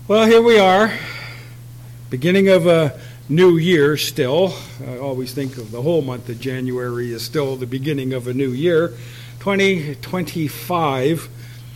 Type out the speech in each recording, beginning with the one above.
Well, here we are, beginning of a new year still. I always think of the whole month of January as still the beginning of a new year, 2025.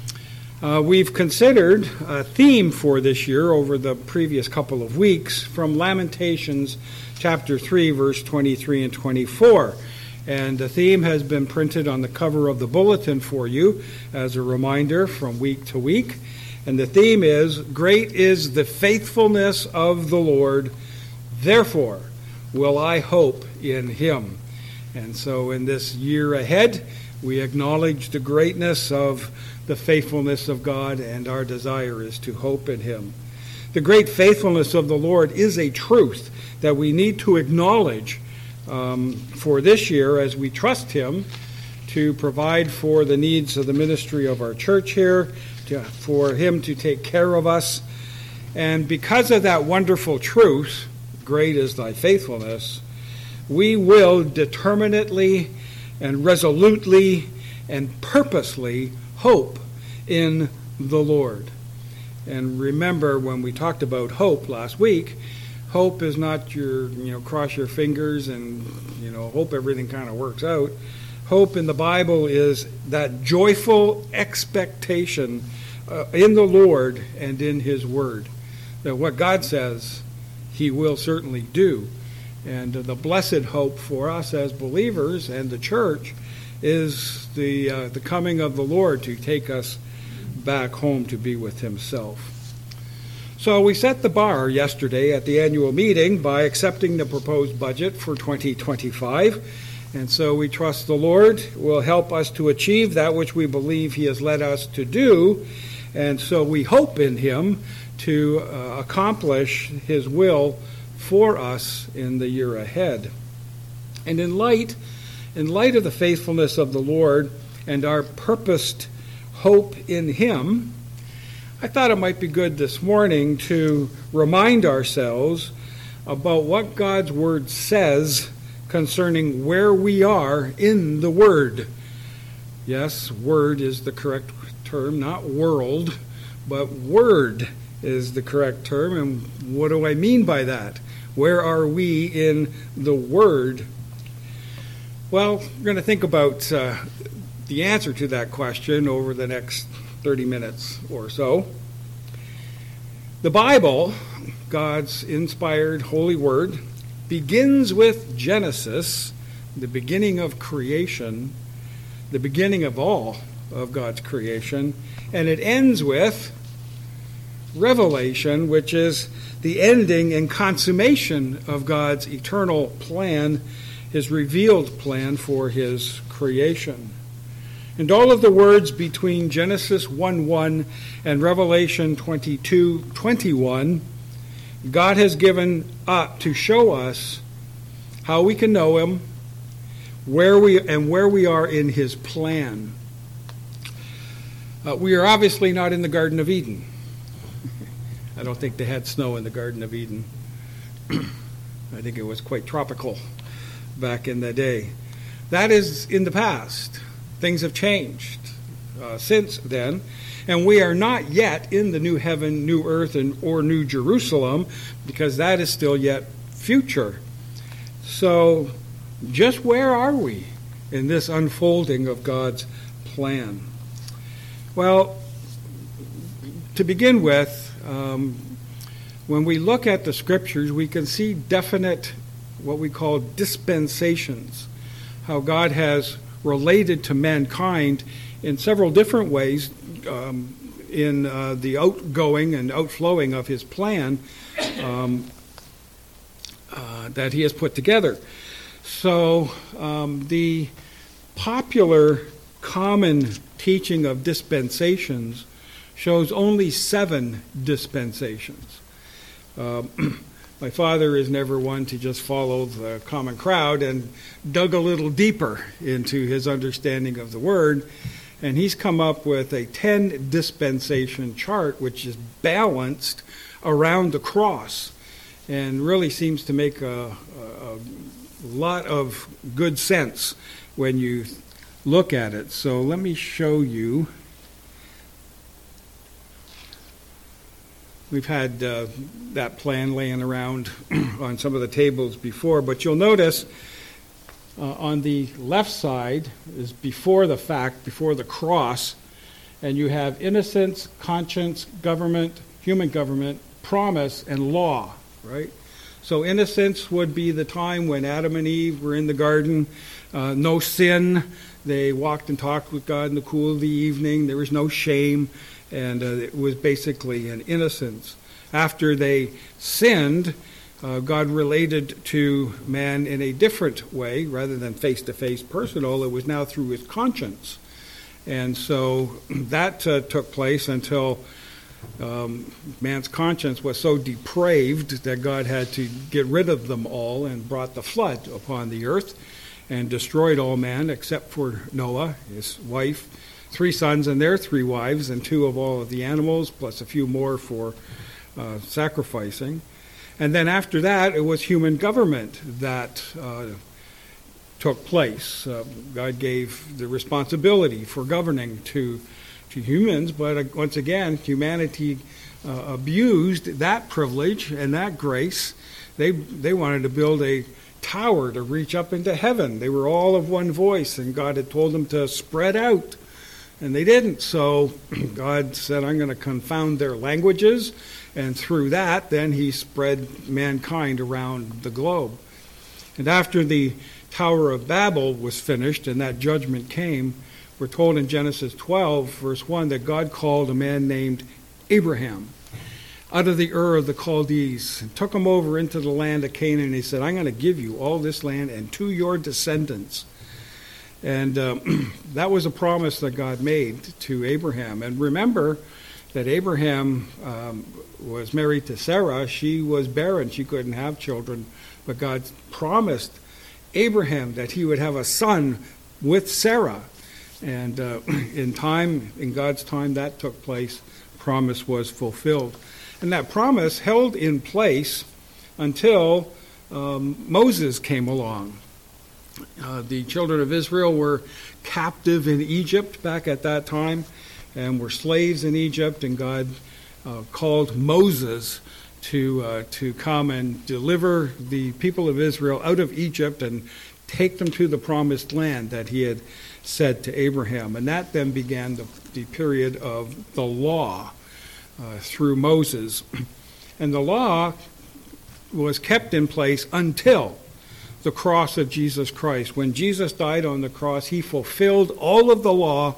We've considered a theme for this year over the previous couple of weeks from Lamentations chapter 3, verse 23 and 24. And the theme has been printed on the cover of the bulletin for you as a reminder from week to week. And the theme is, Great is the faithfulness of the Lord, therefore will I hope in him. And so in this year ahead, we acknowledge the greatness of the faithfulness of God, and our desire is to hope in him. The great faithfulness of the Lord is a truth that we need to acknowledge for this year as we trust him to provide for the needs of the ministry of our church here, for him to take care of us. And because of that wonderful truth, great is thy faithfulness, we will determinately and resolutely and purposely hope in the Lord. And remember, when we talked about hope last week, hope is not your, cross your fingers and, hope everything kind of works out. Hope in the Bible is that joyful expectation in the Lord and in his word, that what God says he will certainly do. And the blessed hope for us as believers and the church is the coming of the Lord to take us back home to be with himself. So we set the bar yesterday at the annual meeting by accepting the proposed budget for 2025. And so we trust the Lord will help us to achieve that which we believe he has led us to do. And so we hope in him to accomplish his will for us in the year ahead. And in light of the faithfulness of the Lord and our purposed hope in him, I thought it might be good this morning to remind ourselves about what God's word says concerning where we are in the word. Yes, word is the correct term, not world, but word is the correct term. And what do I mean by that? Where are we in the word? Well, we're going to think about the answer to that question over the next 30 minutes or so. The Bible, God's inspired holy word, begins with Genesis, the beginning of creation, the beginning of all of God's creation, and it ends with Revelation, which is the ending and consummation of God's eternal plan, his revealed plan for his creation. And all of the words between Genesis 1:1 and Revelation 22:21, God has given up to show us how we can know him, where we are in his plan. We are obviously not in the Garden of Eden. I don't think they had snow in the Garden of Eden. I think it was quite tropical back in the day. That is in the past. Things have changed since then, and we are not yet in the new heaven, new earth, or new Jerusalem, because that is still yet future. So just where are we in this unfolding of God's plan? Well, to begin with, when we look at the scriptures, we can see definite, what we call dispensations, how God has related to mankind in several different ways in the outgoing and outflowing of his plan that he has put together. So the popular common teaching of dispensations shows only 7 dispensations. My father is never one to just follow the common crowd and dug a little deeper into his understanding of the word, and he's come up with a 10 dispensation chart which is balanced around the cross and really seems to make a lot of good sense when you look at it. So let me show you We've had that plan laying around on some of the tables before, but you'll notice on the left side is before the fact, before the cross, and you have innocence, conscience, government, human government, promise, and law, right? So innocence would be the time when Adam and Eve were in the garden, no sin. They walked and talked with God in the cool of the evening. There was no shame, and it was basically an innocence. After they sinned, God related to man in a different way, rather than face-to-face personal. It was now through his conscience. And so that took place until man's conscience was so depraved that God had to get rid of them all and brought the flood upon the earth and destroyed all man except for Noah, his wife, 3 sons and their 3 wives, and 2 of all of the animals, plus a few more for sacrificing. And then after that, it was human government that took place. God gave the responsibility for governing to humans, but once again, humanity abused that privilege and that grace. They wanted to build a tower to reach up into heaven. They were all of one voice, and God had told them to spread out, and they didn't. So God said, I'm going to confound their languages, and through that, then he spread mankind around the globe. And after the Tower of Babel was finished and that judgment came, we're told in Genesis 12, verse 1, that God called a man named Abraham out of the Ur of the Chaldees and took him over into the land of Canaan. And he said, I'm going to give you all this land and to your descendants. And that was a promise that God made to Abraham. And remember that Abraham was married to Sarah. She was barren. She couldn't have children. But God promised Abraham that he would have a son with Sarah. And in God's time, that took place. Promise was fulfilled. And that promise held in place until Moses came along. The children of Israel were captive in Egypt back at that time and were slaves in Egypt, and God called Moses to come and deliver the people of Israel out of Egypt and take them to the promised land that he had said to Abraham. And that then began the period of the law through Moses. And the law was kept in place until the cross of Jesus Christ. When Jesus died on the cross, he fulfilled all of the law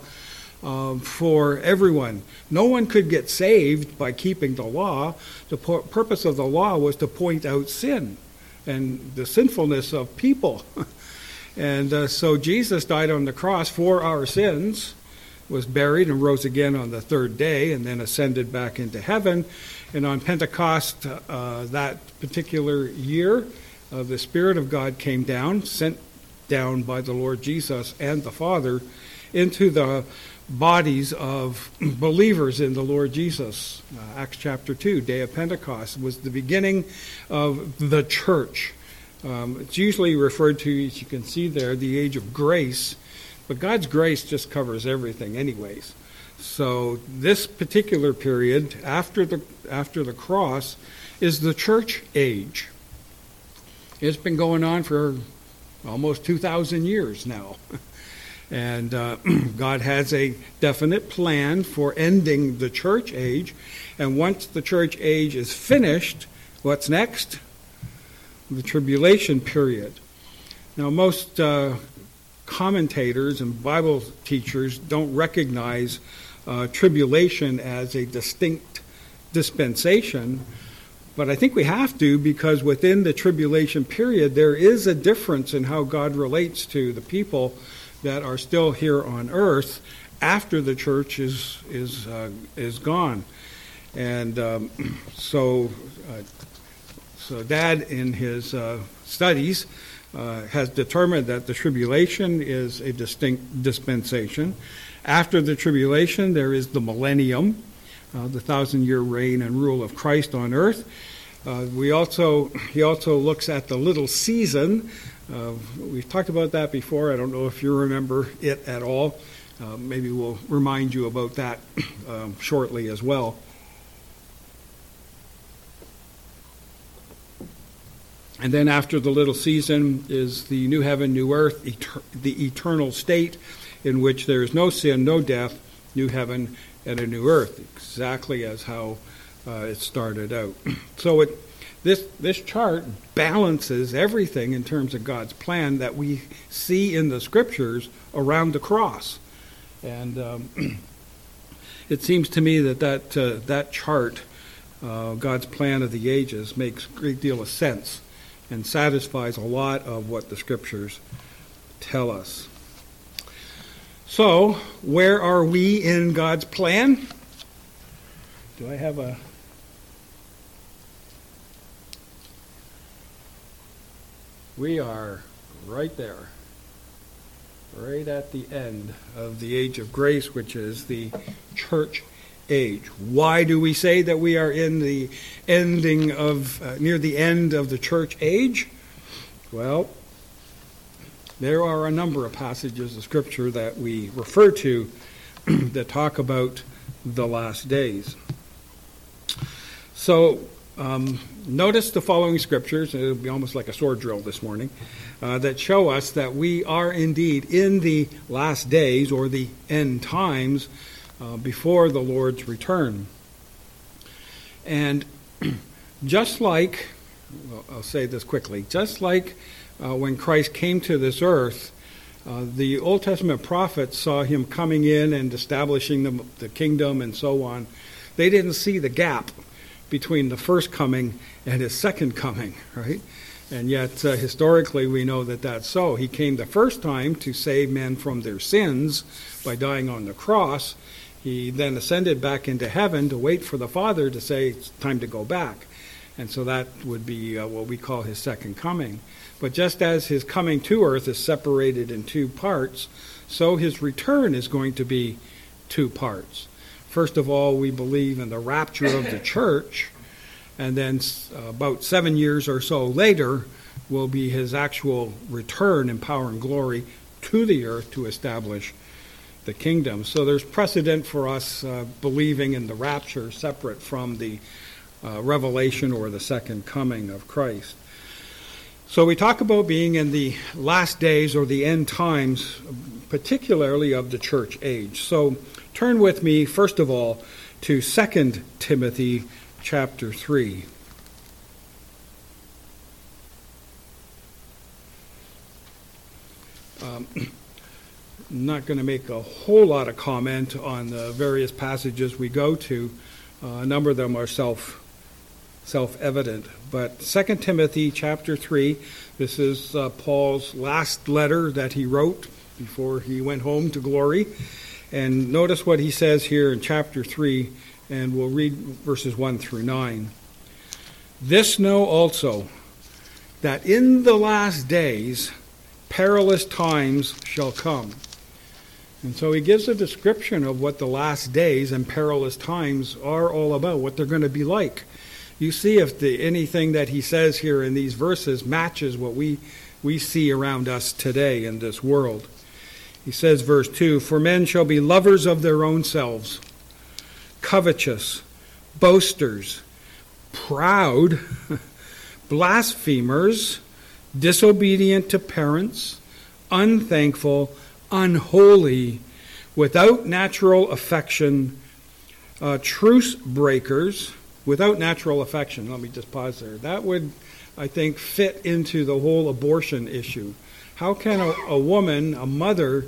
for everyone. No one could get saved by keeping the law. The purpose of the law was to point out sin and the sinfulness of people. And so Jesus died on the cross for our sins, was buried and rose again on the 3rd day, and then ascended back into heaven. And on Pentecost, that particular year, the Spirit of God came down, sent down by the Lord Jesus and the Father, into the bodies of believers in the Lord Jesus. Acts chapter 2, day of Pentecost, was the beginning of the church. It's usually referred to, as you can see there, the age of grace, but God's grace just covers everything anyways. So this particular period after the cross is the church age. It's been going on for almost 2,000 years now. And God has a definite plan for ending the church age. And once the church age is finished, what's next? The tribulation period. Now, most commentators and Bible teachers don't recognize tribulation as a distinct dispensation, but I think we have to, because within the tribulation period, there is a difference in how God relates to the people that are still here on earth after the church is gone. And so Dad, in his studies, has determined that the tribulation is a distinct dispensation. After the tribulation, there is the millennium, the 1,000-year reign and rule of Christ on earth. He also looks at the little season. We've talked about that before. I don't know if you remember it at all. Maybe we'll remind you about that shortly as well. And then after the little season is the new heaven, new earth, the eternal state in which there is no sin, no death, new heaven, and a new earth, exactly as how it started out. So this chart balances everything in terms of God's plan that we see in the Scriptures around the cross. And it seems to me that chart, God's plan of the ages, makes a great deal of sense and satisfies a lot of what the Scriptures tell us. So, where are we in God's plan? Do I have a... We are right there, right at the end of the age of grace, which is the church age. Why do we say that we are in the ending of, near the end of the church age? Well, there are a number of passages of Scripture that we refer to that talk about the last days. So, notice the following Scriptures, it'll be almost like a sword drill this morning, that show us that we are indeed in the last days, or the end times, before the Lord's return. And just like, well, I'll say this quickly, just like when Christ came to this earth, the Old Testament prophets saw him coming in and establishing the kingdom and so on. They didn't see the gap between the first coming and his second coming, right? And yet, historically, we know that that's so. He came the first time to save men from their sins by dying on the cross. He then ascended back into heaven to wait for the Father to say, it's time to go back. And so that would be what we call his second coming. But just as his coming to earth is separated in two parts, so his return is going to be two parts. First of all, we believe in the rapture of the church, and then about 7 years or so later will be his actual return in power and glory to the earth to establish the kingdom. So there's precedent for us believing in the rapture separate from the revelation or the second coming of Christ. So we talk about being in the last days or the end times, particularly of the church age. So turn with me, first of all, to 2 Timothy chapter 3. I'm not going to make a whole lot of comment on the various passages we go to. A number of them are self-evident. But 2 Timothy chapter 3, this is Paul's last letter that he wrote before he went home to glory. And notice what he says here in chapter 3, and we'll read verses 1 through 9. This know also, that in the last days perilous times shall come. And so he gives a description of what the last days and perilous times are all about, what they're going to be like. You see if anything that he says here in these verses matches what we see around us today in this world. He says, verse 2, for men shall be lovers of their own selves, covetous, boasters, proud, blasphemers, disobedient to parents, unthankful, unholy, without natural affection, truce breakers. Without natural affection, let me just pause there. That would, I think, fit into the whole abortion issue. How can a woman, a mother,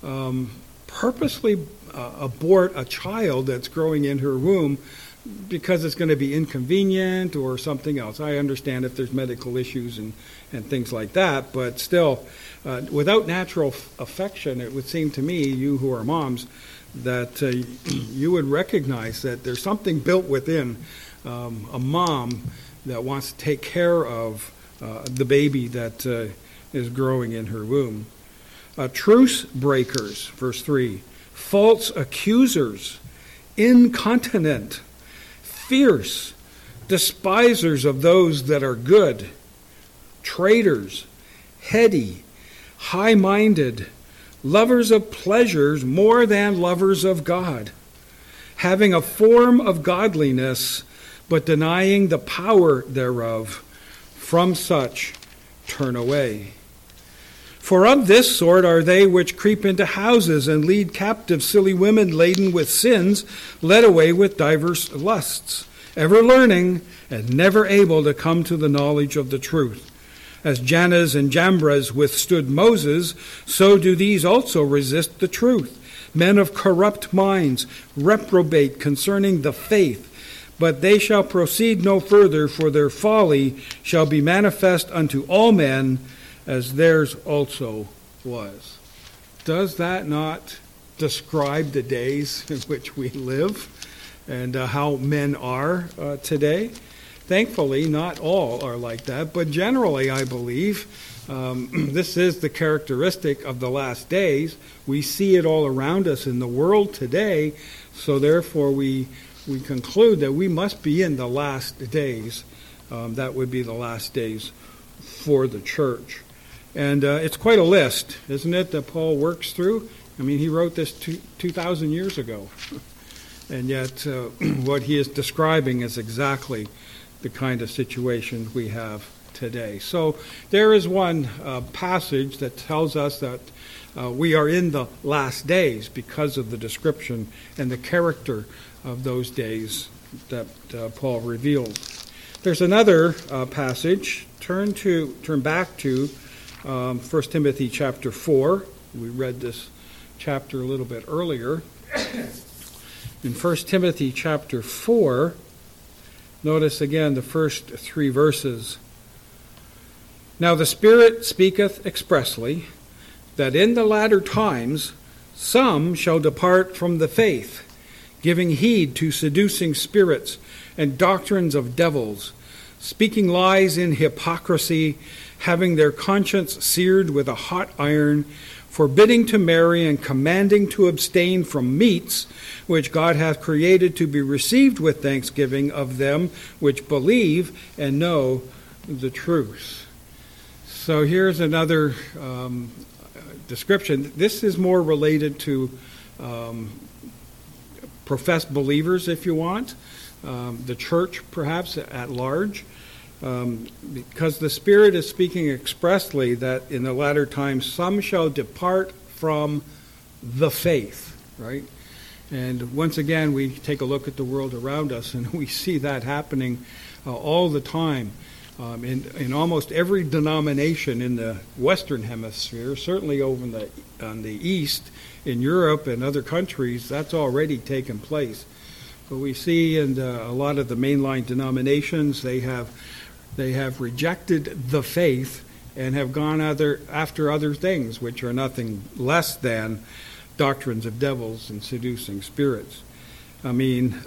purposely abort a child that's growing in her womb because it's going to be inconvenient or something else? I understand if there's medical issues and things like that, but still, without natural affection, it would seem to me, you who are moms, that you would recognize that there's something built within a mom that wants to take care of the baby that is growing in her womb. Truce breakers, verse 3, false accusers, incontinent, fierce, despisers of those that are good, traitors, heady, high-minded, lovers of pleasures more than lovers of God, having a form of godliness, but denying the power thereof. From such turn away. For of this sort are they which creep into houses and lead captive silly women laden with sins, led away with divers lusts, ever learning and never able to come to the knowledge of the truth. As Jannes and Jambres withstood Moses, so do these also resist the truth. Men of corrupt minds reprobate concerning the faith, but they shall proceed no further, for their folly shall be manifest unto all men, as theirs also was. Does that not describe the days in which we live and how men are today? Thankfully, not all are like that, but generally, I believe, this is the characteristic of the last days. We see it all around us in the world today, so therefore we conclude that we must be in the last days. That would be the last days for the church. And it's quite a list, isn't it, that Paul works through? I mean, he wrote this 2,000 years ago. And yet what he is describing is exactly the kind of situation we have today. So there is one passage that tells us that we are in the last days because of the description and the character of those days that Paul revealed. There's another passage. Turn back to 1 Timothy chapter 4. We read this chapter a little bit earlier. In 1 Timothy chapter 4, notice again the first 3 verses. Now the Spirit speaketh expressly, that in the latter times some shall depart from the faith, giving heed to seducing spirits and doctrines of devils, speaking lies in hypocrisy, having their conscience seared with a hot iron, forbidding to marry and commanding to abstain from meats, which God hath created to be received with thanksgiving of them which believe and know the truth. So here's another description. This is more related to professed believers, if you want, the church perhaps at large. Because the Spirit is speaking expressly that in the latter times some shall depart from the faith, right? And once again, we take a look at the world around us, and we see that happening all the time. In almost every denomination in the Western Hemisphere, certainly over on the East, in Europe and other countries, that's already taken place. But we see in a lot of the mainline denominations, they have rejected the faith and have gone after other things, which are nothing less than doctrines of devils and seducing spirits. I mean,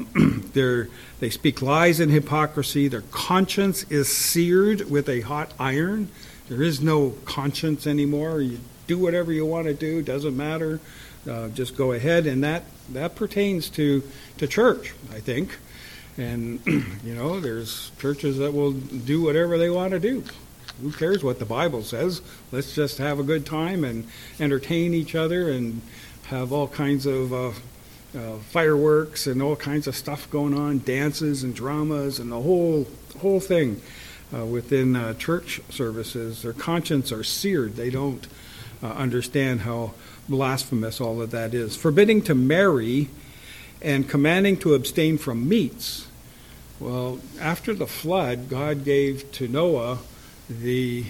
they speak lies and hypocrisy. Their conscience is seared with a hot iron. There is no conscience anymore. You do whatever you want to do. Doesn't matter. Just go ahead. And that pertains to church, I think. And, there's churches that will do whatever they want to do. Who cares what the Bible says? Let's just have a good time and entertain each other and have all kinds of fireworks and all kinds of stuff going on, dances and dramas and the whole thing within church services. Their conscience are seared. They don't understand how blasphemous all of that is. Forbidding to marry and commanding to abstain from meats. Well, after the flood, God gave to Noah the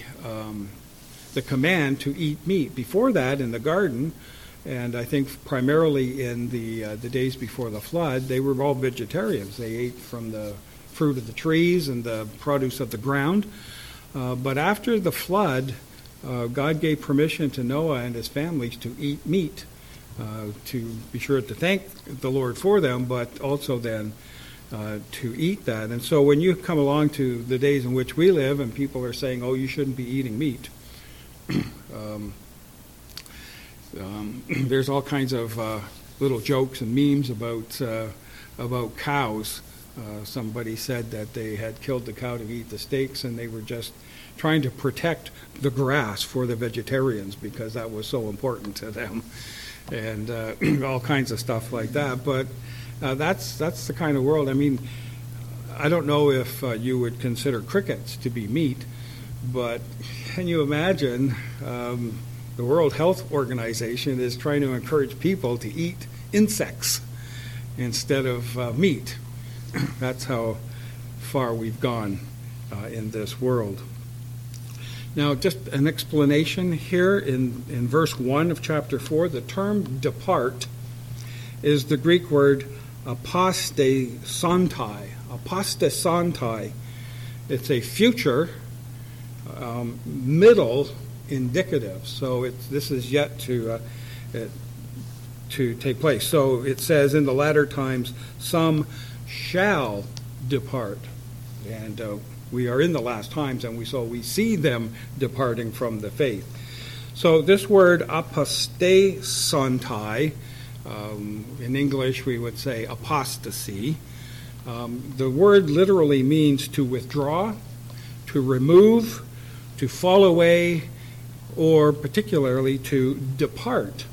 command to eat meat. Before that, in the garden, and I think primarily in the days before the flood, they were all vegetarians. They ate from the fruit of the trees and the produce of the ground. But after the flood, God gave permission to Noah and his families to eat meat, to be sure to thank the Lord for them, but also then to eat that. And so when you come along to the days in which we live and people are saying, oh, you shouldn't be eating meat, there's all kinds of little jokes and memes about cows. Somebody said that they had killed the cow to eat the steaks, and they were just trying to protect the grass for the vegetarians because that was so important to them, and all kinds of stuff like that. But that's the kind of world. I mean, I don't know if you would consider crickets to be meat, but can you imagine the World Health Organization is trying to encourage people to eat insects instead of meat. That's how far we've gone in this world. Now, just an explanation here in verse 1 of chapter 4, the term depart is the Greek word apostasantai. Apostasantai. It's a future middle indicative. So this is yet to take place. So it says in the latter times, some shall depart. And we are in the last times, and we see them departing from the faith. So this word apostasantai, in English we would say apostasy. The word literally means to withdraw, to remove, to fall away, or particularly to depart.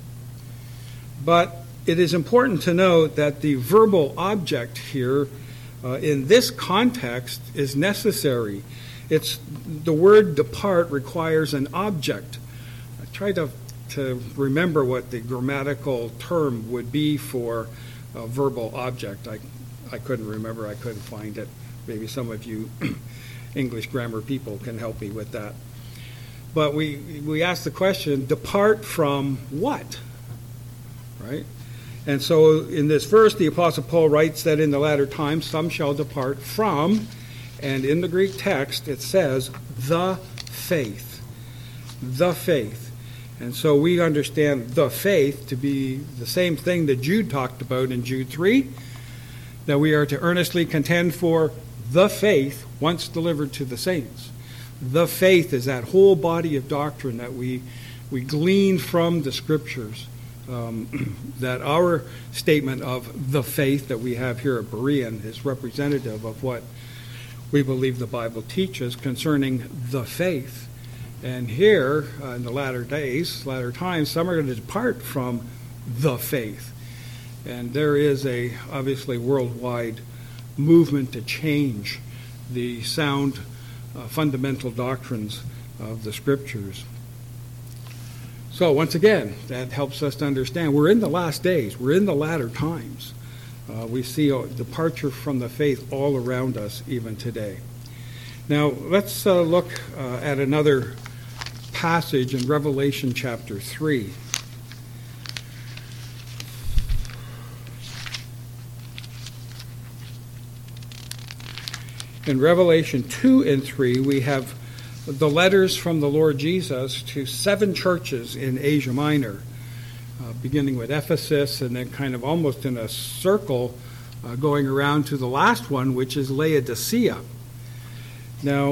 But it is important to note that the verbal object here in this context is necessary. The word depart requires an object. I tried to remember what the grammatical term would be for a verbal object. I couldn't remember. I couldn't find it. Maybe some of you English grammar people can help me with that. But we ask the question, depart from what? Right? And so in this verse, the Apostle Paul writes that in the latter times some shall depart from, and in the Greek text it says, the faith. The faith. And so we understand the faith to be the same thing that Jude talked about in Jude 3, that we are to earnestly contend for the faith once delivered to the saints. The faith is that whole body of doctrine that we glean from the Scriptures. That our statement of the faith that we have here at Berean is representative of what we believe the Bible teaches concerning the faith. And here, in the latter times, some are going to depart from the faith. And there is a obviously worldwide movement to change the sound fundamental doctrines of the Scriptures. So once again, that helps us to understand we're in the last days. We're in the latter times. We see a departure from the faith all around us even today. Now let's look at another passage in Revelation chapter 3. In Revelation 2 and 3, we have the letters from the Lord Jesus to 7 churches in Asia Minor, beginning with Ephesus and then kind of almost in a circle going around to the last one, which is Laodicea. Now,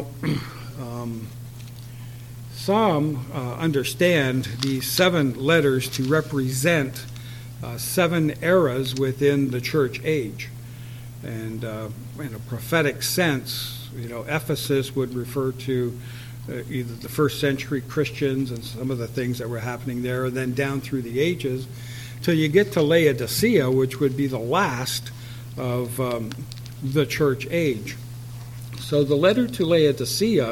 some understand these 7 letters to represent 7 eras within the church age. And in a prophetic sense, Ephesus would refer to either the first century Christians and some of the things that were happening there, and then down through the ages, till you get to Laodicea, which would be the last of the church age. So the letter to Laodicea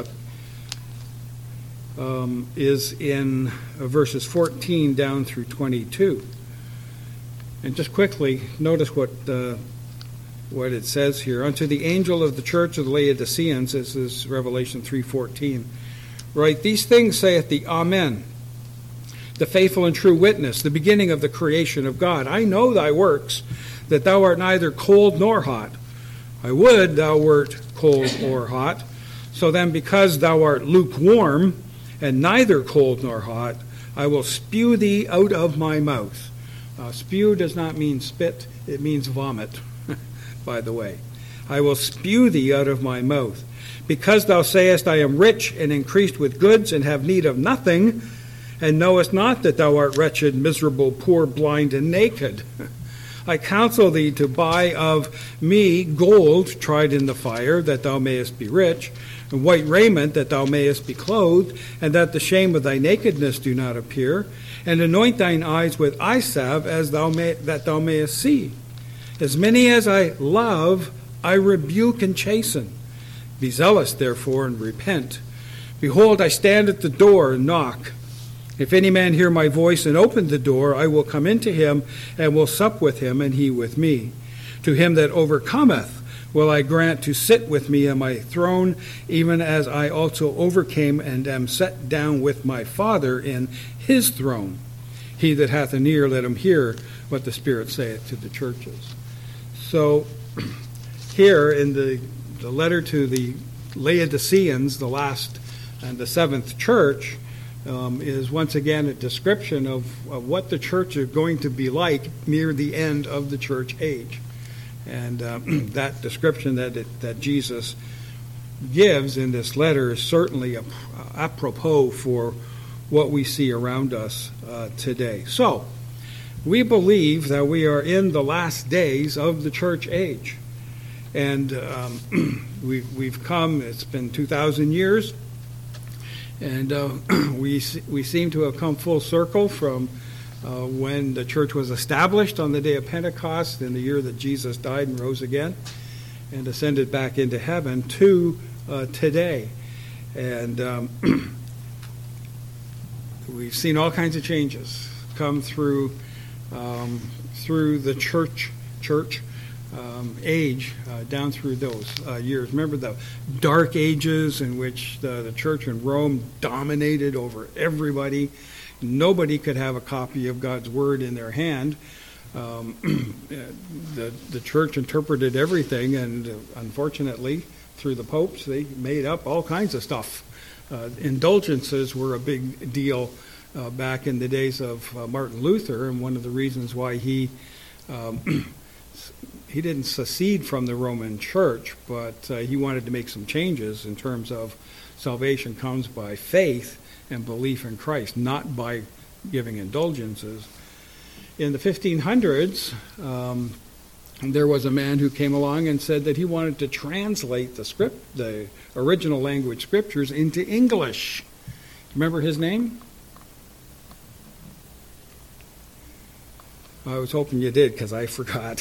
is in verses 14 down through 22. And just quickly, notice what it says here. Unto the angel of the church of the Laodiceans, this is Revelation 3:14, write, these things saith the Amen, the faithful and true witness, the beginning of the creation of God. I know thy works, that thou art neither cold nor hot. I would thou wert cold or hot. So then, because thou art lukewarm, and neither cold nor hot, I will spew thee out of my mouth. Spew does not mean spit, it means vomit, by the way. I will spew thee out of my mouth. Because thou sayest, I am rich and increased with goods, and have need of nothing, and knowest not that thou art wretched, miserable, poor, blind, and naked. I counsel thee to buy of me gold tried in the fire, that thou mayest be rich, and white raiment, that thou mayest be clothed, and that the shame of thy nakedness do not appear, and anoint thine eyes with eye salve, that thou mayest see. As many as I love, I rebuke and chasten. Be zealous, therefore, and repent. Behold, I stand at the door and knock. If any man hear my voice and open the door, I will come into him and will sup with him, and he with me. To him that overcometh will I grant to sit with me on my throne, even as I also overcame and am set down with my Father in his throne. He that hath an ear, let him hear what the Spirit saith to the churches. So here in the letter to the Laodiceans, the last and the seventh church, is once again a description of what the church is going to be like near the end of the church age. And that description that Jesus gives in this letter is certainly apropos for what we see around us today. So, we believe that we are in the last days of the church age. And we've come, it's been 2,000 years, and we seem to have come full circle from when the church was established on the day of Pentecost in the year that Jesus died and rose again and ascended back into heaven to today. And we've seen all kinds of changes come through the church age down through those years. Remember the Dark Ages in which the church in Rome dominated over everybody. Nobody could have a copy of God's Word in their hand. The church interpreted everything, and unfortunately, through the popes, they made up all kinds of stuff. Indulgences were a big deal back in the days of Martin Luther, and one of the reasons why he didn't secede from the Roman Church, but he wanted to make some changes in terms of salvation comes by faith and belief in Christ, not by giving indulgences. In the 1500s, there was a man who came along and said that he wanted to translate the original language scriptures into English. Remember his name? I was hoping you did, because I forgot.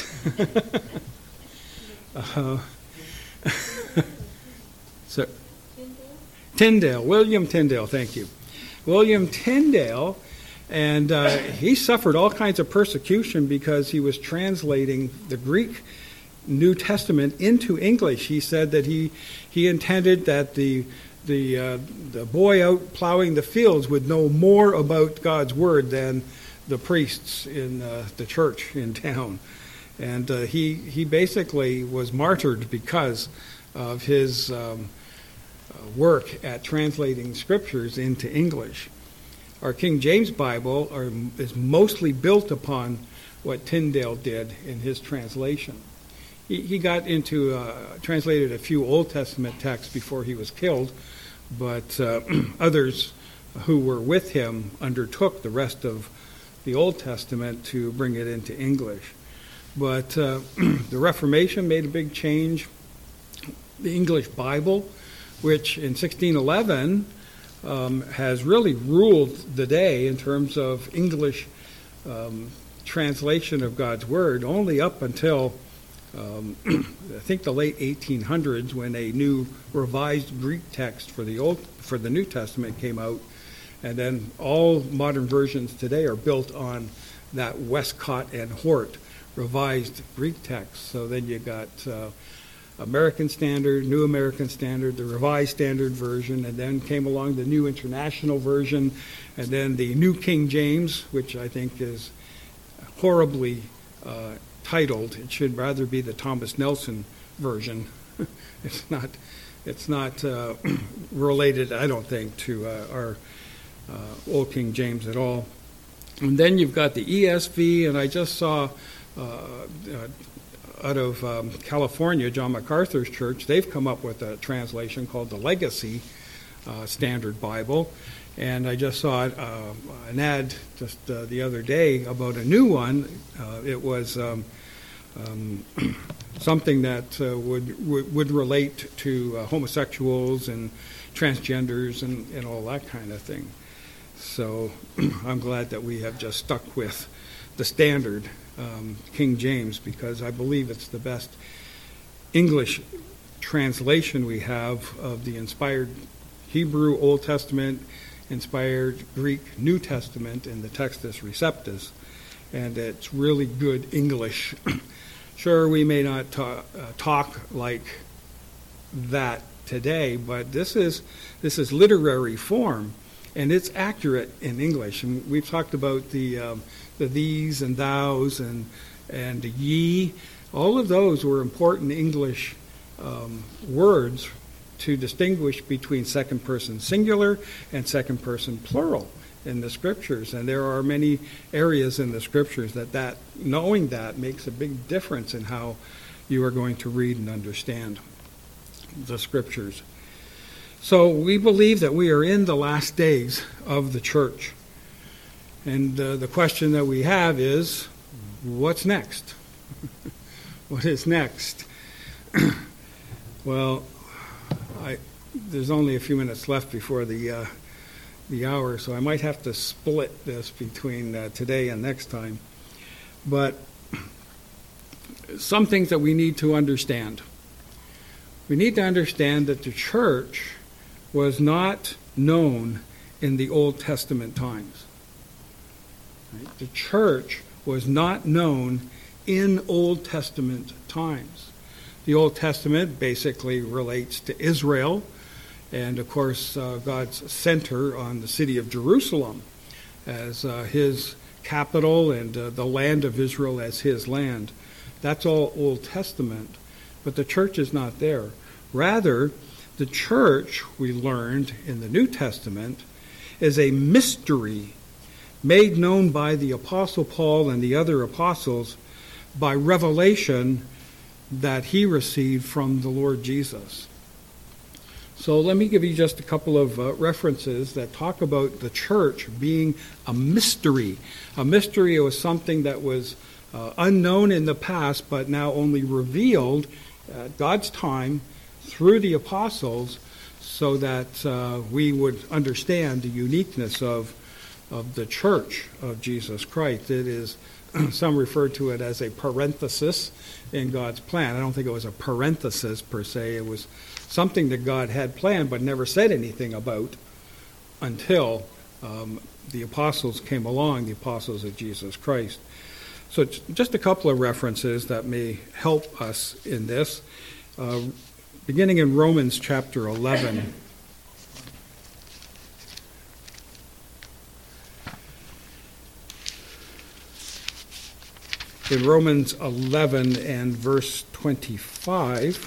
Tyndale, William Tyndale, thank you. William Tyndale, and he suffered all kinds of persecution because he was translating the Greek New Testament into English. He said that he intended that the boy out plowing the fields would know more about God's Word than the priests in the church in town. And he basically was martyred because of his work at translating scriptures into English. Our King James Bible is mostly built upon what Tyndale did in his translation. He got into, translated a few Old Testament texts before he was killed, but others who were with him undertook the rest of the Old Testament to bring it into English. But the Reformation made a big change. The English Bible, which in 1611 has really ruled the day in terms of English translation of God's Word, only up until I think the late 1800s, when a new revised Greek text for the New Testament came out, and then all modern versions today are built on that Westcott and Hort revised Greek text. So then you got American Standard, New American Standard, the Revised Standard Version, and then came along the New International Version, and then the New King James, which I think is horribly titled. It should rather be the Thomas Nelson version. It's not related, I don't think, to our Old King James at all. And then you've got the ESV, and I just saw out of California, John MacArthur's church, they've come up with a translation called the Legacy Standard Bible. And I just saw an ad just the other day about a new one. It was something that would relate to homosexuals and transgenders and all that kind of thing. So I'm glad that we have just stuck with the standard King James, because I believe it's the best English translation we have of the inspired Hebrew Old Testament, inspired Greek New Testament in the Textus Receptus, and it's really good English. Sure, we may not talk like that today, but this is literary form, and it's accurate in English. And we've talked about the these and thous and the ye. All of those were important English words to distinguish between second person singular and second person plural in the scriptures. And there are many areas in the scriptures that knowing that makes a big difference in how you are going to read and understand the scriptures. So we believe that we are in the last days of the church. And the question that we have is, what's next? What is next? Well, there's only a few minutes left before the hour, so I might have to split this between today and next time. But some things that we need to understand. We need to understand that the church was not known in the Old Testament times. Right? The church was not known in Old Testament times. The Old Testament basically relates to Israel, and of course God's center on the city of Jerusalem as his capital, and the land of Israel as his land. That's all Old Testament, but the church is not there. Rather, the church, we learned in the New Testament, is a mystery made known by the Apostle Paul and the other apostles by revelation that he received from the Lord Jesus. So let me give you just a couple of references that talk about the church being a mystery. A mystery was something that was unknown in the past, but now only revealed at God's time through the apostles, so that we would understand the uniqueness of the church of Jesus Christ. It is, some refer to it as a parenthesis in God's plan. I don't think it was a parenthesis per se. It was something that God had planned but never said anything about until the apostles came along, the apostles of Jesus Christ. So just a couple of references that may help us in this. Beginning in Romans chapter 11. In Romans 11 and verse 25,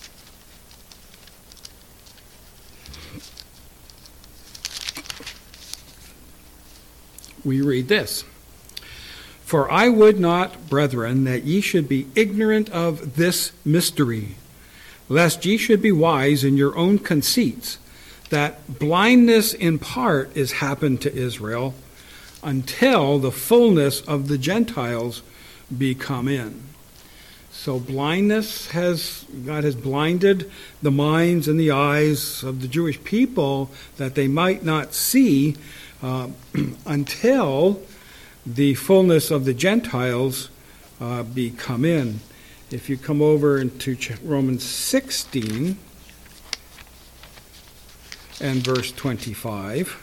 we read this: "For I would not, brethren, that ye should be ignorant of this mystery, lest ye should be wise in your own conceits, that blindness in part is happened to Israel, until the fullness of the Gentiles be come in." So blindness God has blinded the minds and the eyes of the Jewish people that they might not see until the fullness of the Gentiles be come in. If you come over into Romans 16 and verse 25,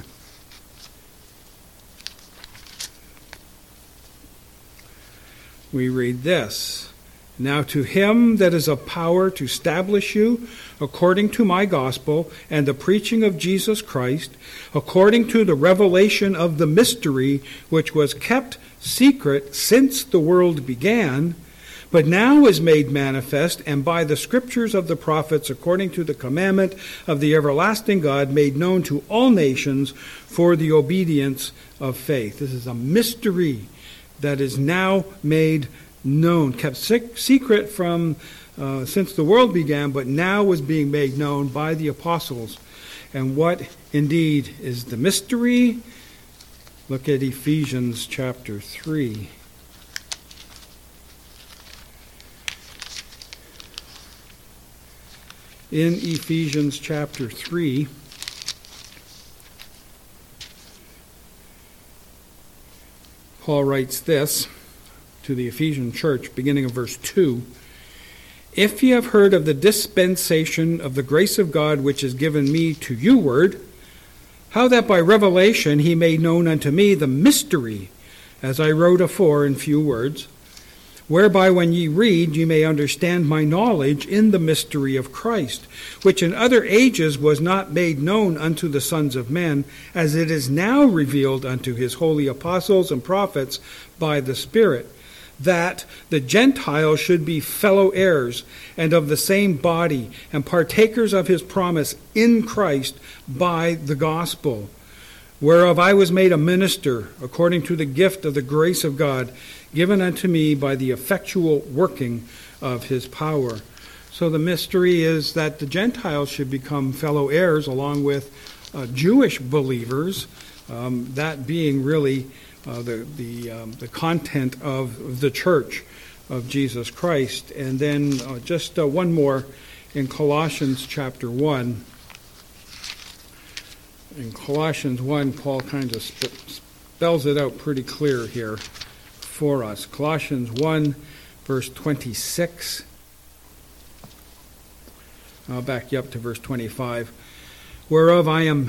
we read this: "Now to him that is of power to establish you according to my gospel and the preaching of Jesus Christ, according to the revelation of the mystery which was kept secret since the world began, but now is made manifest, and by the scriptures of the prophets, according to the commandment of the everlasting God, made known to all nations for the obedience of faith." This is a mystery that is now made known, kept secret from since the world began, but now was being made known by the apostles. And what indeed is the mystery? Look at Ephesians chapter 3. In Ephesians chapter 3, Paul writes this to the Ephesian church, beginning of verse 2: If ye have heard of the dispensation of the grace of God which is given me to you ward, how that by revelation he made known unto me the mystery, as I wrote afore in few words, whereby when ye read ye may understand my knowledge in the mystery of Christ, which in other ages was not made known unto the sons of men, as it is now revealed unto his holy apostles and prophets by the Spirit, that the Gentiles should be fellow heirs and of the same body, and partakers of his promise in Christ by the gospel, whereof I was made a minister according to the gift of the grace of God, given unto me by the effectual working of his power. So the mystery is that the Gentiles should become fellow heirs along with Jewish believers, that being really the content of the church of Jesus Christ. And then just one more in Colossians chapter 1. In Colossians 1, Paul kind of spells it out pretty clear here for us. Colossians 1, verse 26. I'll back you up to verse 25. Whereof I am,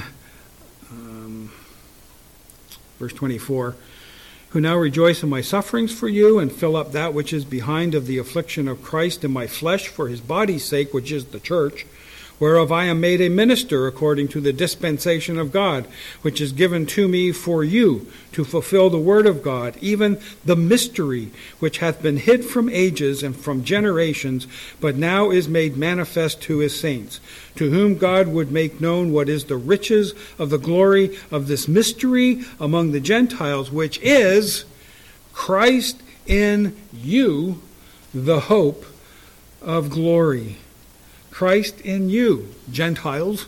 verse 24, who now rejoice in my sufferings for you, and fill up that which is behind of the affliction of Christ in my flesh for his body's sake, which is the church, whereof I am made a minister according to the dispensation of God, which is given to me for you, to fulfill the word of God, even the mystery which hath been hid from ages and from generations, but now is made manifest to his saints, to whom God would make known what is the riches of the glory of this mystery among the Gentiles, which is Christ in you, the hope of glory. Christ in you, Gentiles,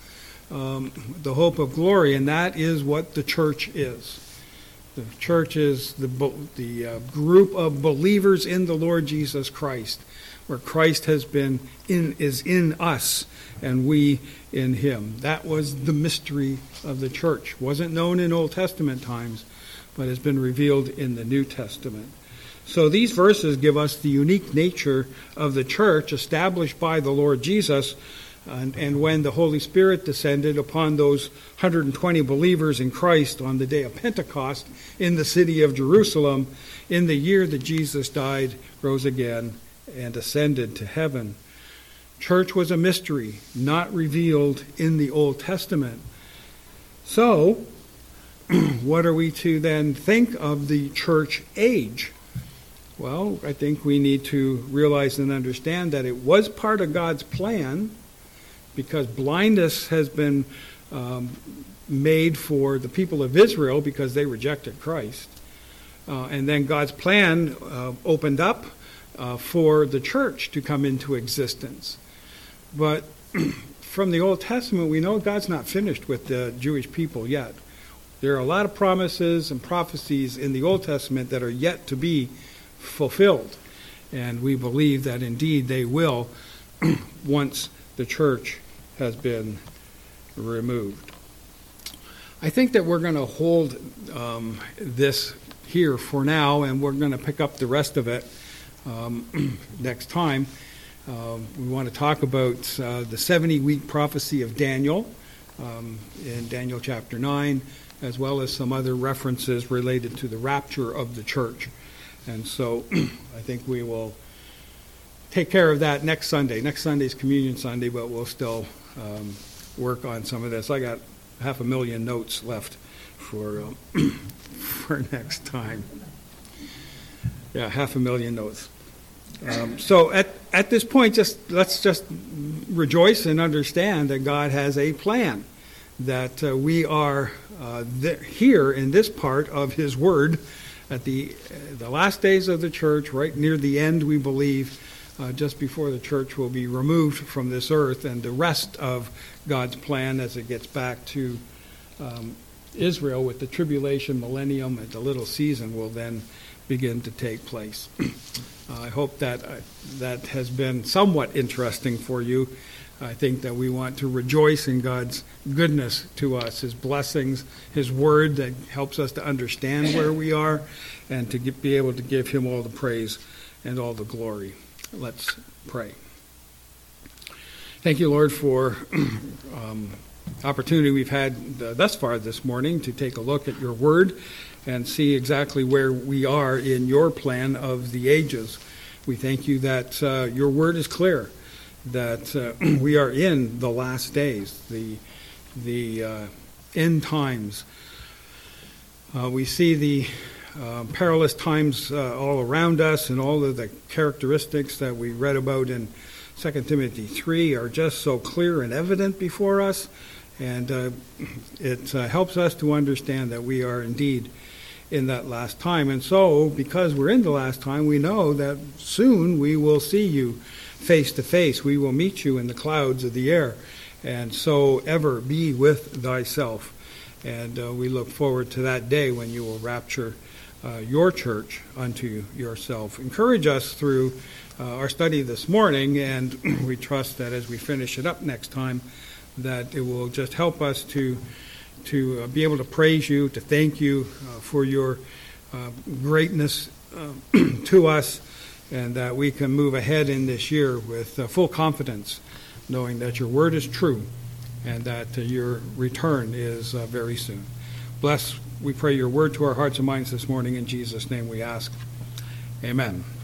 the hope of glory, and that is what the church is. The church is the group of believers in the Lord Jesus Christ, where Christ is in us, and we in him. That was the mystery of the church. Wasn't known in Old Testament times, but has been revealed in the New Testament. So these verses give us the unique nature of the church established by the Lord Jesus, and when the Holy Spirit descended upon those 120 believers in Christ on the day of Pentecost in the city of Jerusalem, in the year that Jesus died, rose again, and ascended to heaven. Church was a mystery, not revealed in the Old Testament. So, what are we to then think of the church age? Well, I think we need to realize and understand that it was part of God's plan, because blindness has been made for the people of Israel because they rejected Christ. And then God's plan opened up for the church to come into existence. But from the Old Testament, we know God's not finished with the Jewish people yet. There are a lot of promises and prophecies in the Old Testament that are yet to be fulfilled, and we believe that indeed they will once the church has been removed. I think that we're going to hold this here for now, and we're going to pick up the rest of it next time. We want to talk about the 70-week prophecy of Daniel in Daniel chapter 9, as well as some other references related to the rapture of the church. And so I think we will take care of that next Sunday. Next Sunday's Communion Sunday, but we'll still work on some of this. I got 500,000 notes left for next time. Yeah, 500,000 notes. So at this point, let's just rejoice and understand that God has a plan, that we are here in this part of his word at the last days of the church, right near the end, we believe, just before the church will be removed from this earth, and the rest of God's plan as it gets back to Israel with the tribulation, millennium, and the little season will then begin to take place. I hope that has been somewhat interesting for you. I think that we want to rejoice in God's goodness to us, his blessings, his word that helps us to understand where we are, and to be able to give him all the praise and all the glory. Let's pray. Thank you, Lord, for opportunity we've had thus far this morning to take a look at your word and see exactly where we are in your plan of the ages. We thank you that your word is clear, that we are in the last days, the end times. We see the perilous times all around us, and all of the characteristics that we read about in 2 Timothy 3 are just so clear and evident before us, and it helps us to understand that we are indeed in that last time. And so, because we're in the last time, we know that soon we will see you face to face. We will meet you in the clouds of the air, and so ever be with thyself. And we look forward to that day when you will rapture your church unto yourself. Encourage us through our study this morning, and we trust that as we finish it up next time, that it will just help us to be able to praise you, to thank you for your greatness to us, and that we can move ahead in this year with full confidence, knowing that your word is true and that your return is very soon. Bless, we pray, your word to our hearts and minds this morning. In Jesus' name we ask. Amen.